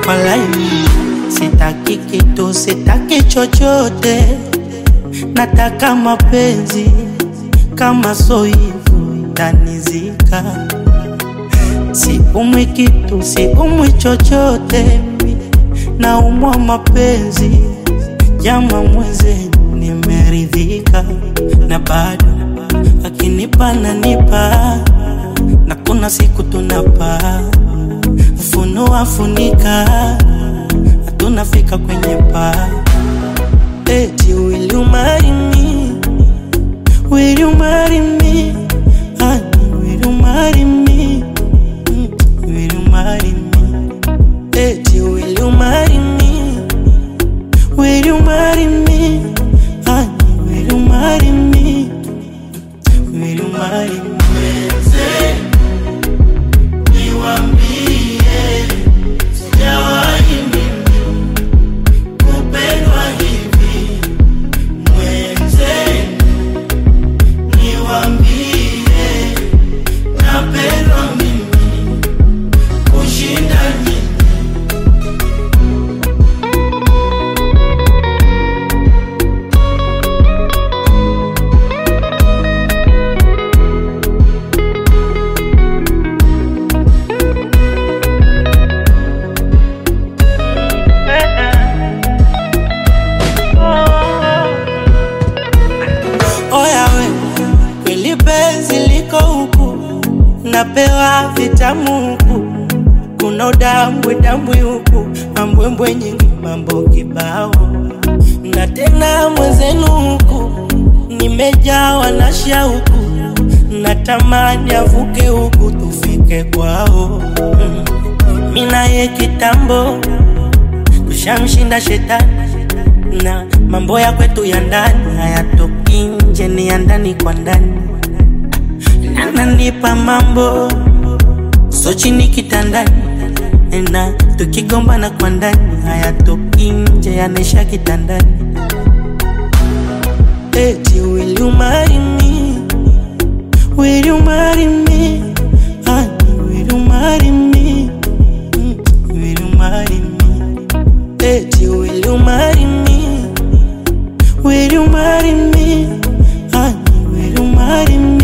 Walai, sitaki kitu, sitaki chochote. Nataka mapenzi, kama so hivyo itanizika. Siumwi kitu, siumwi chochote. Naumwa mapenzi, jama mwenzenu nimeridhika. Na bado akinipa nanipa, na kuna siku tunapa ufunua funika, tunafika kwenye paa. Eti will you marry me? Will you marry me? Honey, will you marry me? Will you marry me? Eti will you marry me? Will you marry me? Honey, will you marry me? Will you marry me? Penzi liko huku, napewa vitamu huku. Kuna udambwe huku, mambwembwe nyingi, mambo kibao. Na tena mwenzenu huku, nimejawa na shauku. Natamani avuke huku, tufike kwao. Mina ye kitambo, tushamshinda shetani. Na mambo ya kwetu ya ndani, hayatoki nje, ni ya ndani kwa ndani. Ananipa mambo so chini kitandani, na tukigombana kwa ndani, hayatoki nje, yanesha kitandani. Eti will you marry me? Will you marry me? Honey, will you marry me? Will you marry me? Eti will you marry me? Will you marry me? Honey, will you marry me?